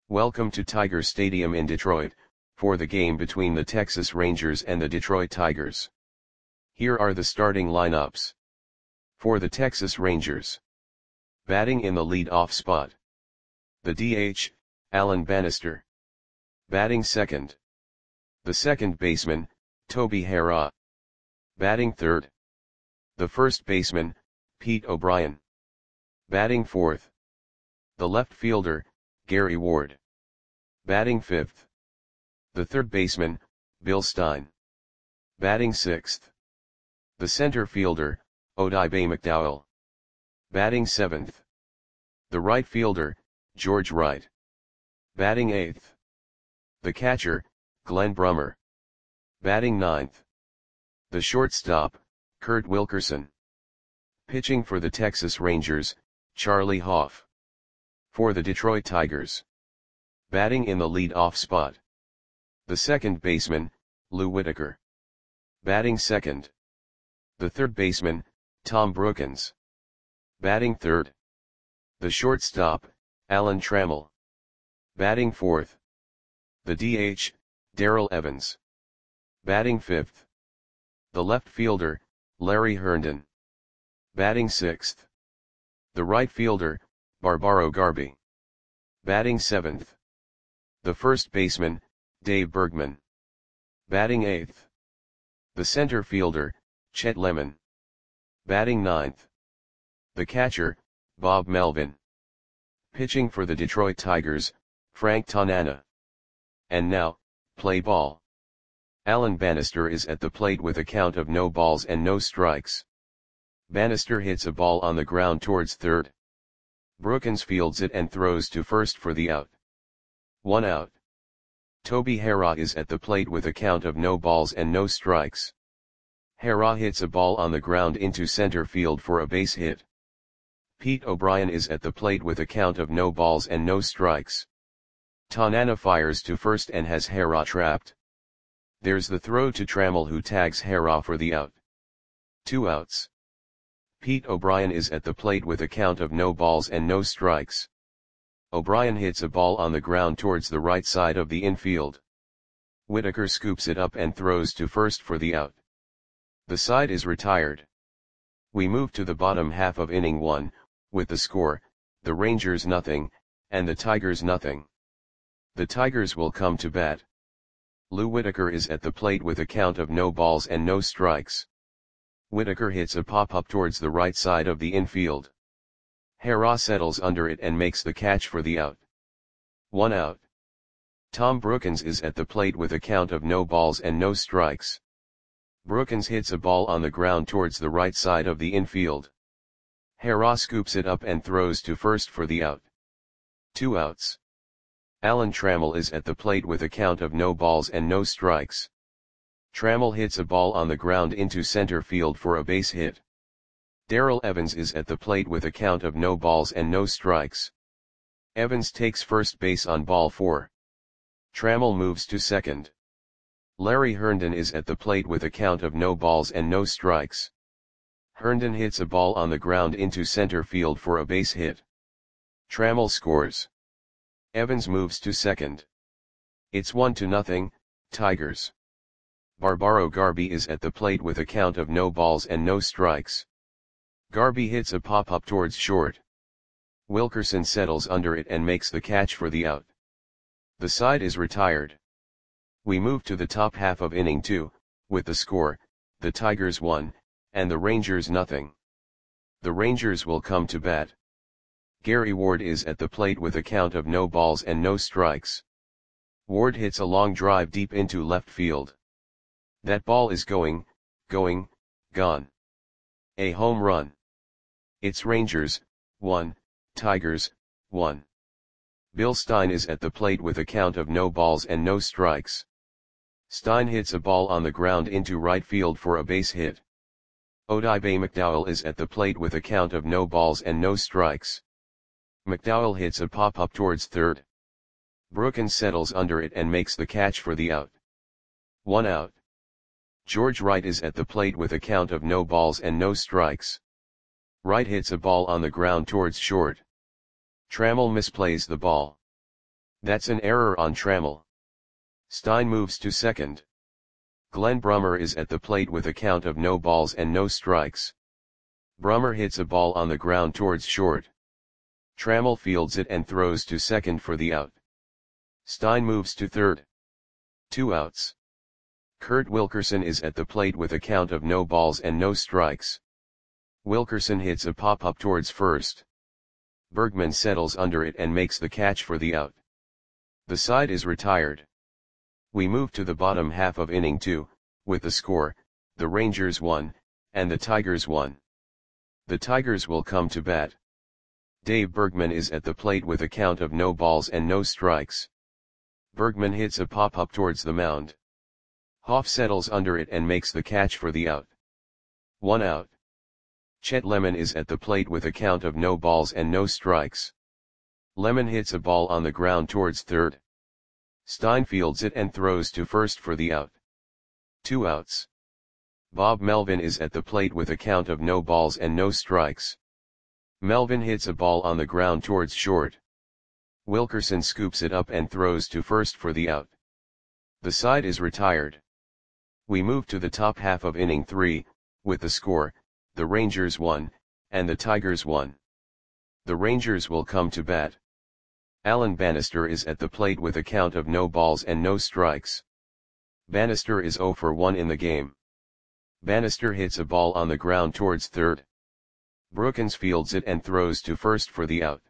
Welcome to Tiger Stadium in Detroit, for the game between the Texas Rangers and the Detroit Tigers. Here are the starting lineups. For the Texas Rangers. Batting in the lead-off spot. The DH, Alan Bannister. Batting second. The second baseman, Toby Harrah. Batting third. The first baseman, Pete O'Brien. Batting fourth. The left fielder, Gary Ward. Batting fifth. The third baseman, Bill Stein. Batting sixth. The center fielder, Odibe McDowell. Batting seventh. The right fielder, George Wright. Batting eighth. The catcher, Glenn Brummer. Batting ninth. The shortstop, Kurt Wilkerson. Pitching for the Texas Rangers, Charlie Hoff. For the Detroit Tigers. Batting in the lead-off spot. The second baseman, Lou Whitaker. Batting second. The third baseman, Tom Brookens. Batting third. The shortstop, Alan Trammell. Batting fourth. The DH, Darrell Evans. Batting fifth. The left fielder, Larry Herndon. Batting sixth. The right fielder, Barbaro Garby. Batting seventh. The first baseman, Dave Bergman. Batting eighth. The center fielder, Chet Lemon. Batting ninth. The catcher, Bob Melvin. Pitching for the Detroit Tigers, Frank Tanana. And now, play ball. Alan Bannister is at the plate with a count of no balls and no strikes. Bannister hits a ball on the ground towards third. Brookens fields it and throws to first for the out. 1 out. Toby Harrah is at the plate with a count of no balls and no strikes. Harrah hits a ball on the ground into center field for a base hit. Pete O'Brien is at the plate with a count of no balls and no strikes. Tanana fires to first and has Harrah trapped. There's the throw to Trammell, who tags Harrah for the out. 2 outs. Pete O'Brien is at the plate with a count of no balls and no strikes. O'Brien hits a ball on the ground towards the right side of the infield. Whitaker scoops it up and throws to first for the out. The side is retired. We move to the bottom half of inning 1, with the score, the Rangers nothing, and the Tigers nothing. The Tigers will come to bat. Lou Whitaker is at the plate with a count of no balls and no strikes. Whitaker hits a pop-up towards the right side of the infield. Harrah settles under it and makes the catch for the out. 1 out. Tom Brookens is at the plate with a count of no balls and no strikes. Brookens hits a ball on the ground towards the right side of the infield. Harrah scoops it up and throws to first for the out. 2 outs. Alan Trammell is at the plate with a count of no balls and no strikes. Trammell hits a ball on the ground into center field for a base hit. Darrell Evans is at the plate with a count of no balls and no strikes. Evans takes first base on ball 4. Trammell moves to second. Larry Herndon is at the plate with a count of no balls and no strikes. Herndon hits a ball on the ground into center field for a base hit. Trammell scores. Evans moves to second. It's 1-0, Tigers. Barbaro Garby is at the plate with a count of no balls and no strikes. Garby hits a pop-up towards short. Wilkerson settles under it and makes the catch for the out. The side is retired. We move to the top half of inning 2, with the score, the Tigers 1, and the Rangers nothing. The Rangers will come to bat. Gary Ward is at the plate with a count of no balls and no strikes. Ward hits a long drive deep into left field. That ball is gone. A home run. It's Rangers 1, Tigers 1. Bill Stein is at the plate with a count of no balls and no strikes. Stein hits a ball on the ground into right field for a base hit. Odibe McDowell is at the plate with a count of no balls and no strikes. McDowell hits a pop-up towards third. Brookens settles under it and makes the catch for the out. 1 out. George Wright is at the plate with a count of no balls and no strikes. Wright hits a ball on the ground towards short. Trammell misplays the ball. That's an error on Trammell. Stein moves to second. Glenn Brummer is at the plate with a count of no balls and no strikes. Brummer hits a ball on the ground towards short. Trammell fields it and throws to second for the out. Stein moves to third. 2 outs. Kurt Wilkerson is at the plate with a count of no balls and no strikes. Wilkerson hits a pop-up towards first. Bergman settles under it and makes the catch for the out. The side is retired. We move to the bottom half of inning 2, with the score, the Rangers 1, and the Tigers 1. The Tigers will come to bat. Dave Bergman is at the plate with a count of no balls and no strikes. Bergman hits a pop-up towards the mound. Hoff settles under it and makes the catch for the out. 1 out. Chet Lemon is at the plate with a count of no balls and no strikes. Lemon hits a ball on the ground towards third. Stein fields it and throws to first for the out. 2 outs. Bob Melvin is at the plate with a count of no balls and no strikes. Melvin hits a ball on the ground towards short. Wilkerson scoops it up and throws to first for the out. The side is retired. We move to the top half of inning 3, with the score, the Rangers 1, and the Tigers 1. The Rangers will come to bat. Alan Bannister is at the plate with a count of no balls and no strikes. Bannister is 0 for 1 in the game. Bannister hits a ball on the ground towards third. Brookins fields it and throws to first for the out.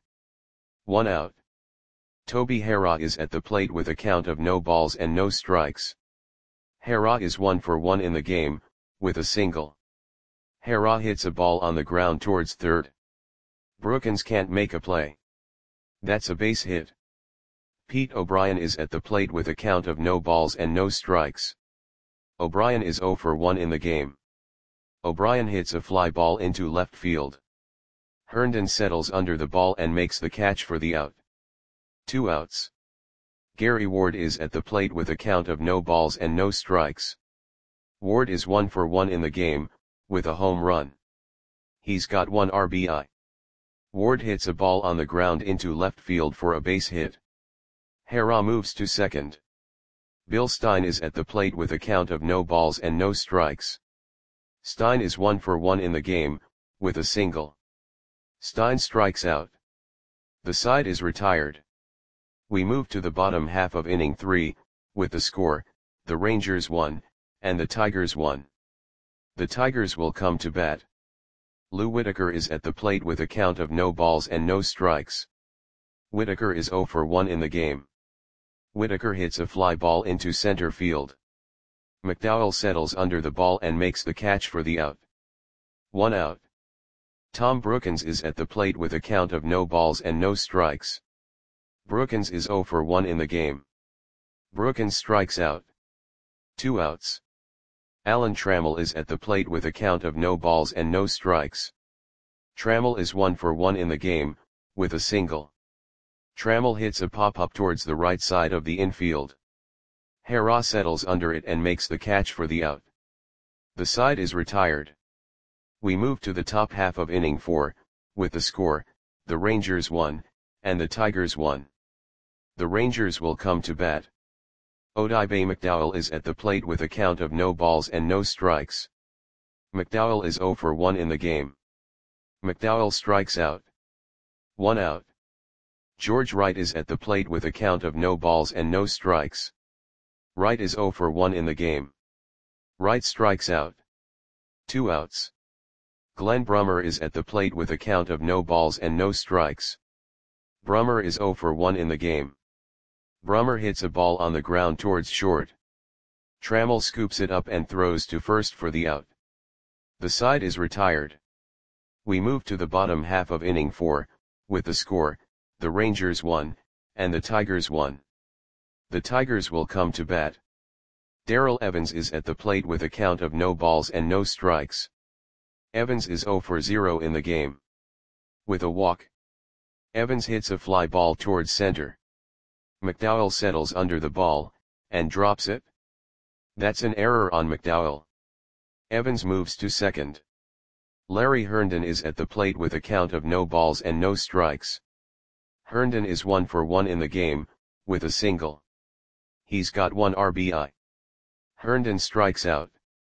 1 out. Toby Harrah is at the plate with a count of no balls and no strikes. Harrah is 1 for 1 in the game, with a single. Harrah hits a ball on the ground towards third. Brookins can't make a play. That's a base hit. Pete O'Brien is at the plate with a count of no balls and no strikes. O'Brien is 0 for 1 in the game. O'Brien hits a fly ball into left field. Herndon settles under the ball and makes the catch for the out. 2 outs. Gary Ward is at the plate with a count of no balls and no strikes. Ward is 1 for 1 in the game, with a home run. He's got 1 RBI. Ward hits a ball on the ground into left field for a base hit. Harrah moves to second. Bill Stein is at the plate with a count of no balls and no strikes. Stein is 1 for 1 in the game, with a single. Stein strikes out. The side is retired. We move to the bottom half of inning 3, with the score, the Rangers 1, and the Tigers 1. The Tigers will come to bat. Lou Whitaker is at the plate with a count of no balls and no strikes. Whitaker is 0 for 1 in the game. Whitaker hits a fly ball into center field. McDowell settles under the ball and makes the catch for the out. 1 out. Tom Brookins is at the plate with a count of no balls and no strikes. Brookins is 0 for 1 in the game. Brookins strikes out. 2 outs. Alan Trammell is at the plate with a count of no balls and no strikes. Trammell is 1 for 1 in the game, with a single. Trammell hits a pop-up towards the right side of the infield. Harrah settles under it and makes the catch for the out. The side is retired. We move to the top half of inning 4, with the score, the Rangers 1, and the Tigers 1. The Rangers will come to bat. Odibe McDowell is at the plate with a count of no balls and no strikes. McDowell is 0 for 1 in the game. McDowell strikes out. 1 out. George Wright is at the plate with a count of no balls and no strikes. Wright is 0 for 1 in the game. Wright strikes out. 2 outs. Glenn Brummer is at the plate with a count of no balls and no strikes. Brummer is 0 for 1 in the game. Brummer hits a ball on the ground towards short. Trammell scoops it up and throws to first for the out. The side is retired. We move to the bottom half of inning 4, with the score, the Rangers 1, and the Tigers 1. The Tigers will come to bat. Darrell Evans is at the plate with a count of no balls and no strikes. Evans is 0 for 0 in the game. With a walk. Evans hits a fly ball towards center. McDowell settles under the ball, and drops it. That's an error on McDowell. Evans moves to second. Larry Herndon is at the plate with a count of no balls and no strikes. Herndon is 1 for 1 in the game, with a single. He's got 1 RBI. Herndon strikes out.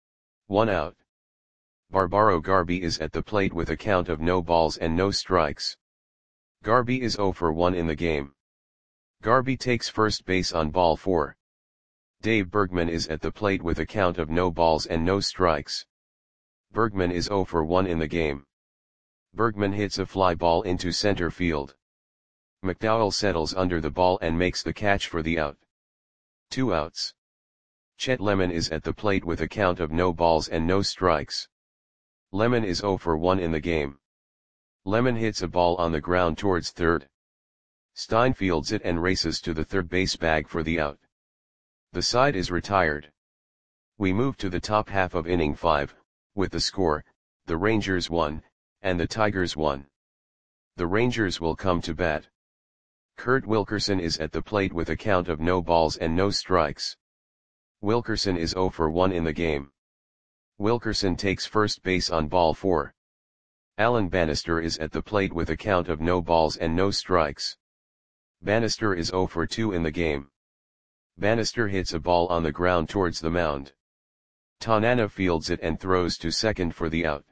1 out. Barbaro Garby is at the plate with a count of no balls and no strikes. Garby is 0 for 1 in the game. Garby takes first base on ball 4. Dave Bergman is at the plate with a count of no balls and no strikes. Bergman is 0 for 1 in the game. Bergman hits a fly ball into center field. McDowell settles under the ball and makes the catch for the out. 2 outs. Chet Lemon is at the plate with a count of no balls and no strikes. Lemon is 0 for 1 in the game. Lemon hits a ball on the ground towards third. Stein fields it and races to the third base bag for the out. The side is retired. We move to the top half of inning 5, with the score, the Rangers 1, and the Tigers 1. The Rangers will come to bat. Kurt Wilkerson is at the plate with a count of no balls and no strikes. Wilkerson is 0 for 1 in the game. Wilkerson takes first base on ball 4. Alan Bannister is at the plate with a count of no balls and no strikes. Bannister is 0 for 2 in the game. Bannister hits a ball on the ground towards the mound. Tanana fields it and throws to second for the out.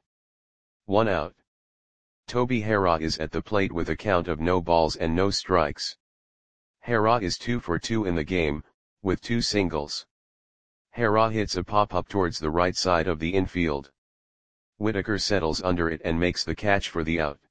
1 out. Toby Harrah is at the plate with a count of no balls and no strikes. Harrah is 2 for 2 in the game, with 2 singles. Harrah hits a pop-up towards the right side of the infield. Whitaker settles under it and makes the catch for the out.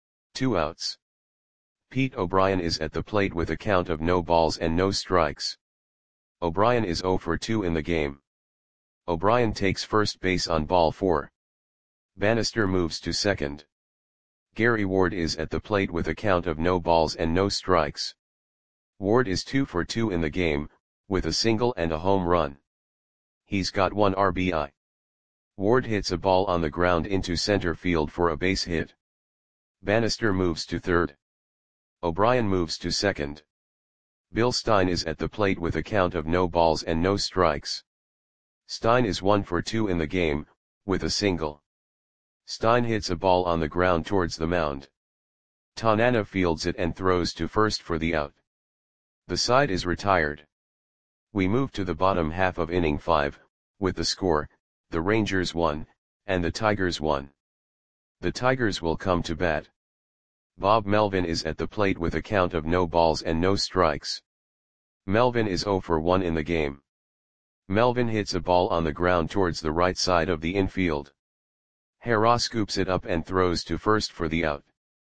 2 outs. Pete O'Brien is at the plate with a count of no balls and no strikes. O'Brien is 0 for 2 in the game. O'Brien takes first base on ball 4. Bannister moves to second. Gary Ward is at the plate with a count of no balls and no strikes. Ward is 2 for 2 in the game, with a single and a home run. He's got 1 RBI. Ward hits a ball on the ground into center field for a base hit. Bannister moves to third. O'Brien moves to second. Bill Stein is at the plate with a count of no balls and no strikes. Stein is 1 for 2 in the game, with a single. Stein hits a ball on the ground towards the mound. Tanana fields it and throws to first for the out. The side is retired. We move to the bottom half of inning 5, with the score, the Rangers 1, and the Tigers 1. The Tigers will come to bat. Bob Melvin is at the plate with a count of no balls and no strikes. Melvin is 0 for 1 in the game. Melvin hits a ball on the ground towards the right side of the infield. Harrah scoops it up and throws to first for the out.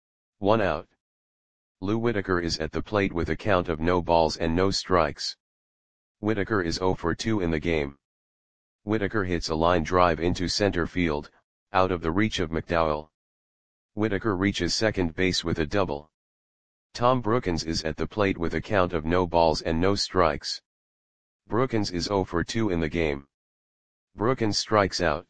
1 out. Lou Whitaker is at the plate with a count of no balls and no strikes. Whitaker is 0 for 2 in the game. Whitaker hits a line drive into center field, out of the reach of McDowell. Whitaker reaches second base with a double. Tom Brookins is at the plate with a count of no balls and no strikes. Brookins is 0 for 2 in the game. Brookins strikes out.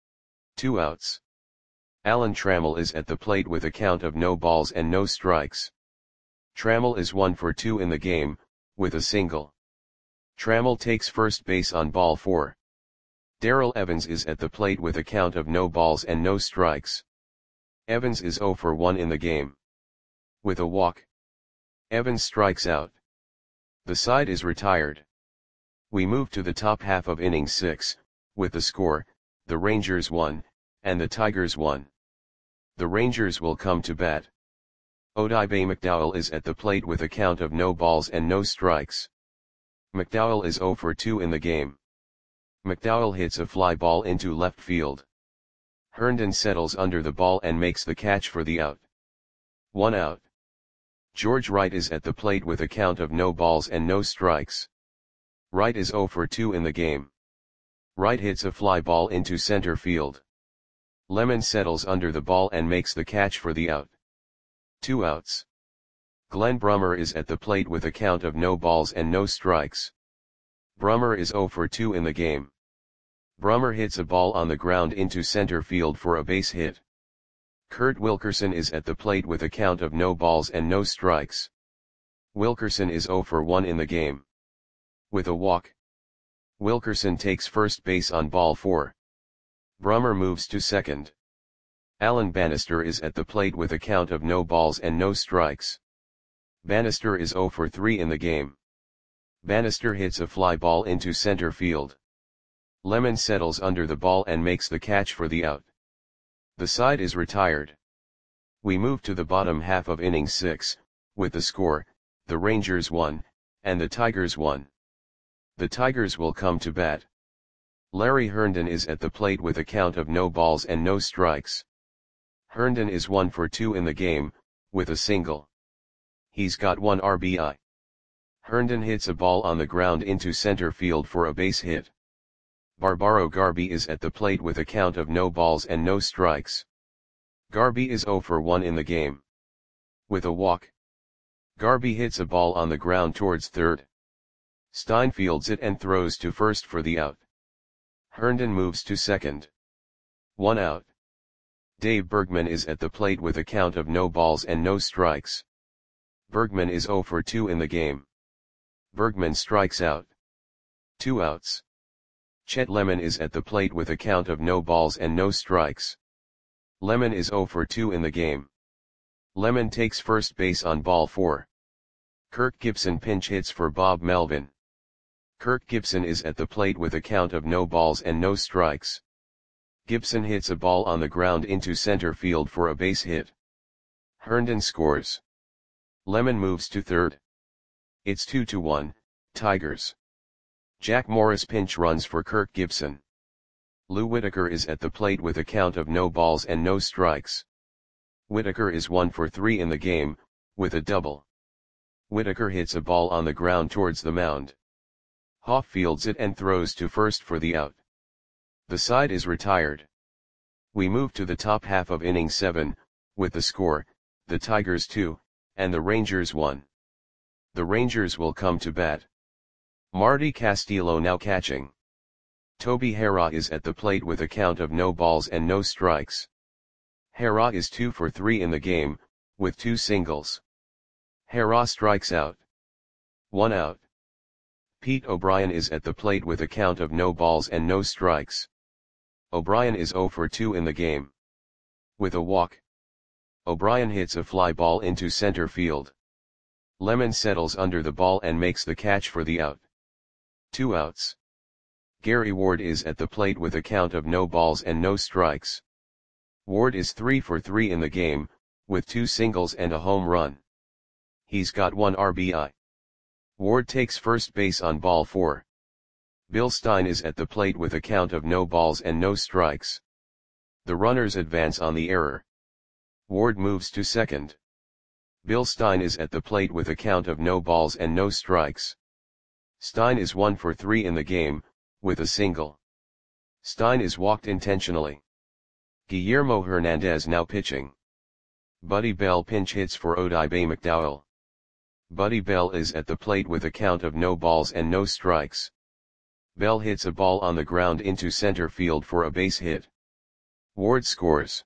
2 outs. Alan Trammell is at the plate with a count of no balls and no strikes. Trammell is 1 for 2 in the game, with a single. Trammell takes first base on ball 4. Darrell Evans is at the plate with a count of no balls and no strikes. Evans is 0 for 1 in the game. With a walk. Evans strikes out. The side is retired. We move to the top half of inning 6, with the score, the Rangers 1, and the Tigers 1. The Rangers will come to bat. Odibe McDowell is at the plate with a count of no balls and no strikes. McDowell is 0 for 2 in the game. McDowell hits a fly ball into left field. Herndon settles under the ball and makes the catch for the out. 1 out. George Wright is at the plate with a count of no balls and no strikes. Wright is 0 for 2 in the game. Wright hits a fly ball into center field. Lemon settles under the ball and makes the catch for the out. 2 outs. Glenn Brummer is at the plate with a count of no balls and no strikes. Brummer is 0 for 2 in the game. Brummer hits a ball on the ground into center field for a base hit. Kurt Wilkerson is at the plate with a count of no balls and no strikes. Wilkerson is 0 for 1 in the game. With a walk. Wilkerson takes first base on ball 4. Brummer moves to second. Alan Bannister is at the plate with a count of no balls and no strikes. Bannister is 0 for 3 in the game. Bannister hits a fly ball into center field. Lemon settles under the ball and makes the catch for the out. The side is retired. We move to the bottom half of inning 6, with the score, the Rangers 1, and the Tigers 1. The Tigers will come to bat. Larry Herndon is at the plate with a count of no balls and no strikes. Herndon is 1 for 2 in the game, with a single. He's got 1 RBI. Herndon hits a ball on the ground into center field for a base hit. Barbaro Garby is at the plate with a count of no balls and no strikes. Garby is 0 for 1 in the game. With a walk. Garby hits a ball on the ground towards third. Stein fields it and throws to first for the out. Herndon moves to second. 1 out. Dave Bergman is at the plate with a count of no balls and no strikes. Bergman is 0 for 2 in the game. Bergman strikes out. 2 outs. Chet Lemon is at the plate with a count of no balls and no strikes. Lemon is 0 for 2 in the game. Lemon takes first base on ball 4. Kirk Gibson pinch hits for Bob Melvin. Kirk Gibson is at the plate with a count of no balls and no strikes. Gibson hits a ball on the ground into center field for a base hit. Herndon scores. Lemon moves to third. It's 2-1, Tigers. Jack Morris pinch runs for Kirk Gibson. Lou Whitaker is at the plate with a count of no balls and no strikes. Whitaker is 1 for 3 in the game, with a double. Whitaker hits a ball on the ground towards the mound. Hoff fields it and throws to first for the out. The side is retired. We move to the top half of inning 7, with the score, the Tigers 2, and the Rangers 1. The Rangers will come to bat. Marty Castillo now catching. Toby Harrah is at the plate with a count of no balls and no strikes. Harrah is 2 for 3 in the game, with 2 singles. Harrah strikes out. 1 out. Pete O'Brien is at the plate with a count of no balls and no strikes. O'Brien is 0 for 2 in the game. With a walk. O'Brien hits a fly ball into center field. Lemon settles under the ball and makes the catch for the out. 2 outs. Gary Ward is at the plate with a count of no balls and no strikes. Ward is 3 for 3 in the game, with 2 singles and a home run. He's got 1 RBI. Ward takes first base on ball 4. Bill Stein is at the plate with a count of no balls and no strikes. The runners advance on the error. Ward moves to second. Bill Stein is at the plate with a count of no balls and no strikes. Stein is 1 for 3 in the game, with a single. Stein is walked intentionally. Guillermo Hernandez now pitching. Buddy Bell pinch hits for Odibe McDowell. Buddy Bell is at the plate with a count of no balls and no strikes. Bell hits a ball on the ground into center field for a base hit. Ward scores.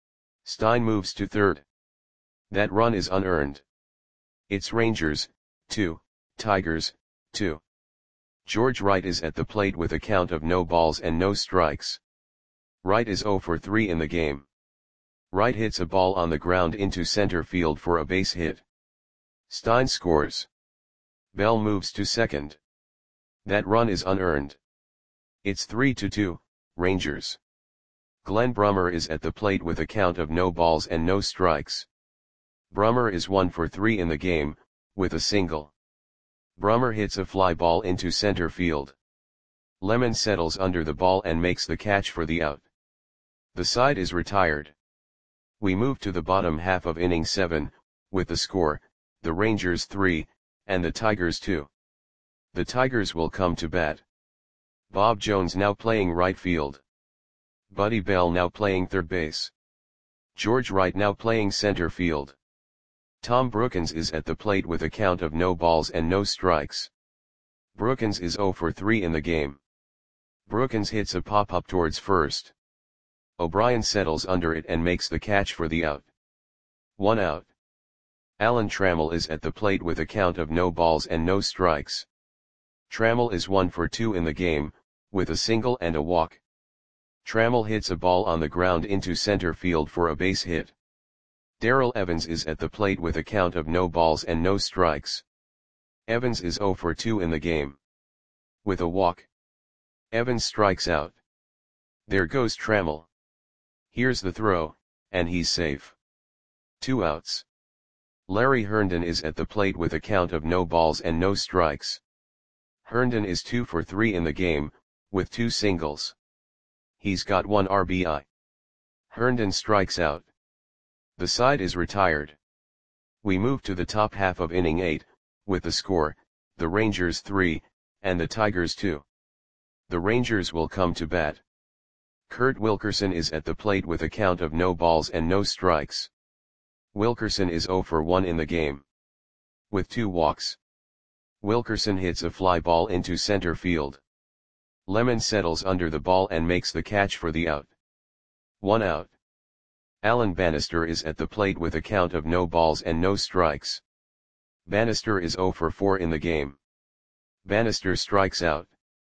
Stein moves to third. That run is unearned. It's Rangers, 2, Tigers, 2. George Wright is at the plate with a count of no balls and no strikes. Wright is 0 for 3 in the game. Wright hits a ball on the ground into center field for a base hit. Stein scores. Bell moves to second. That run is unearned. It's 3-2, Rangers. Glenn Brummer is at the plate with a count of no balls and no strikes. Brummer is 1 for 3 in the game, with a single. Brummer hits a fly ball into center field. Lemon settles under the ball and makes the catch for the out. The side is retired. We move to the bottom half of inning 7, with the score, the Rangers 3, and the Tigers 2. The Tigers will come to bat. Bob Jones now playing right field. Buddy Bell now playing third base. George Wright now playing center field. Tom Brookins is at the plate with a count of no balls and no strikes. Brookins is 0 for 3 in the game. Brookins hits a pop-up towards first. O'Brien settles under it and makes the catch for the out. 1 out. Alan Trammell is at the plate with a count of no balls and no strikes. Trammell is 1 for 2 in the game, with a single and a walk. Trammell hits a ball on the ground into center field for a base hit. Darrell Evans is at the plate with a count of no balls and no strikes. Evans is 0 for 2 in the game. With a walk, Evans strikes out. There goes Trammell. Here's the throw, and he's safe. 2 outs. Larry Herndon is at the plate with a count of no balls and no strikes. Herndon is 2 for 3 in the game, with 2 singles. He's got 1 RBI. Herndon strikes out. The side is retired. We move to the top half of inning 8, with the score, the Rangers 3, and the Tigers 2. The Rangers will come to bat. Kurt Wilkerson is at the plate with a count of no balls and no strikes. Wilkerson is 0 for 1 in the game. With 2 walks, Wilkerson hits a fly ball into center field. Lemon settles under the ball and makes the catch for the out. 1 out. Alan Bannister is at the plate with a count of no balls and no strikes. Bannister is 0 for 4 in the game. Bannister strikes out.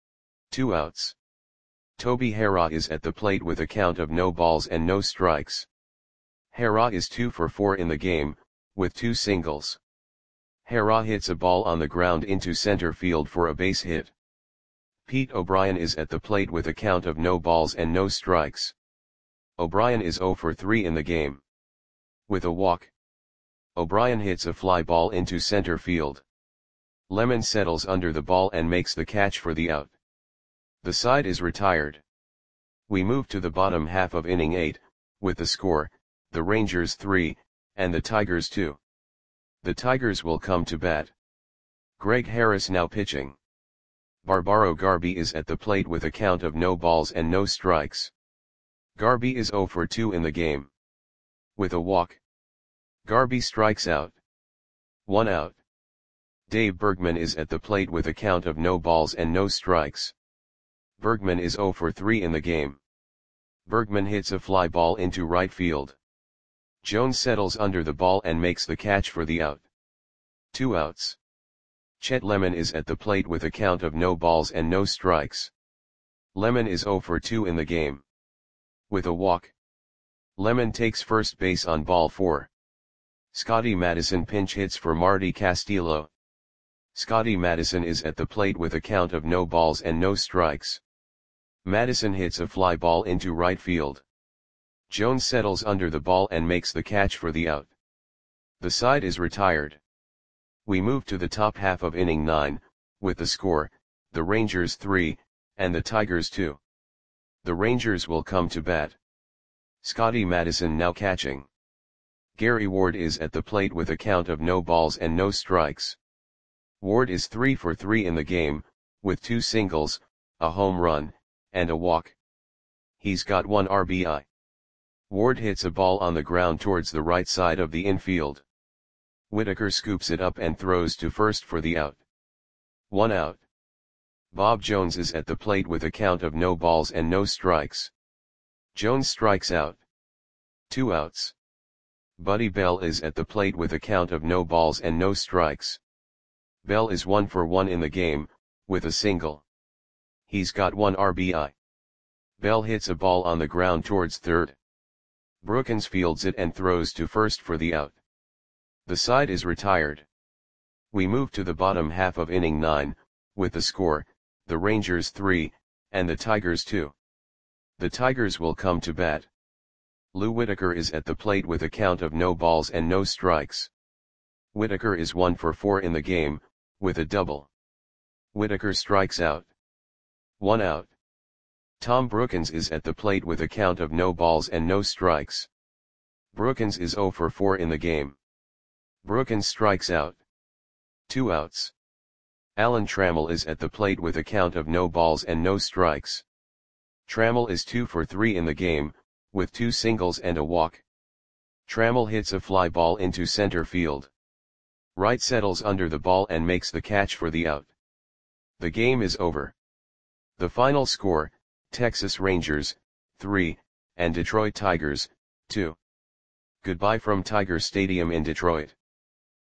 2 outs. Toby Harrah is at the plate with a count of no balls and no strikes. Harrah is 2 for 4 in the game, with 2 singles. Harrah hits a ball on the ground into center field for a base hit. Pete O'Brien is at the plate with a count of no balls and no strikes. O'Brien is 0 for 3 in the game. With a walk, O'Brien hits a fly ball into center field. Lemon settles under the ball and makes the catch for the out. The side is retired. We move to the bottom half of inning 8, with the score, the Rangers 3, and the Tigers 2. The Tigers will come to bat. Greg Harris now pitching. Barbaro Garby is at the plate with a count of no balls and no strikes. Garby is 0 for 2 in the game. With a walk, Garby strikes out. 1 out. Dave Bergman is at the plate with a count of no balls and no strikes. Bergman is 0 for 3 in the game. Bergman hits a fly ball into right field. Jones settles under the ball and makes the catch for the out. 2 outs. Chet Lemon is at the plate with a count of no balls and no strikes. Lemon is 0 for 2 in the game. With a walk, Lemon takes first base on ball 4. Scotty Madison pinch hits for Marty Castillo. Scotty Madison is at the plate with a count of no balls and no strikes. Madison hits a fly ball into right field. Jones settles under the ball and makes the catch for the out. The side is retired. We move to the top half of inning 9, with the score, the Rangers 3, and the Tigers 2. The Rangers will come to bat. Scotty Madison now catching. Gary Ward is at the plate with a count of no balls and no strikes. Ward is 3 for 3 in the game, with 2 singles, a home run, and a walk. He's got 1 RBI. Ward hits a ball on the ground towards the right side of the infield. Whitaker scoops it up and throws to first for the out. 1 out. Bob Jones is at the plate with a count of no balls and no strikes. Jones strikes out. 2 outs. Buddy Bell is at the plate with a count of no balls and no strikes. Bell is 1 for 1 in the game, with a single. He's got 1 RBI. Bell hits a ball on the ground towards third. Brookins fields it and throws to first for the out. The side is retired. We move to the bottom half of inning 9, with the score, the Rangers 3, and the Tigers 2. The Tigers will come to bat. Lou Whitaker is at the plate with a count of no balls and no strikes. Whitaker is 1 for 4 in the game, with a double. Whitaker strikes out. 1 out. Tom Brookins is at the plate with a count of no balls and no strikes. Brookins is 0 for 4 in the game. Brookins strikes out. 2 outs. Alan Trammell is at the plate with a count of no balls and no strikes. Trammell is 2 for 3 in the game, with 2 singles and a walk. Trammell hits a fly ball into center field. Wright settles under the ball and makes the catch for the out. The game is over. The final score, Texas Rangers, 3, and Detroit Tigers, 2. Goodbye from Tiger Stadium in Detroit.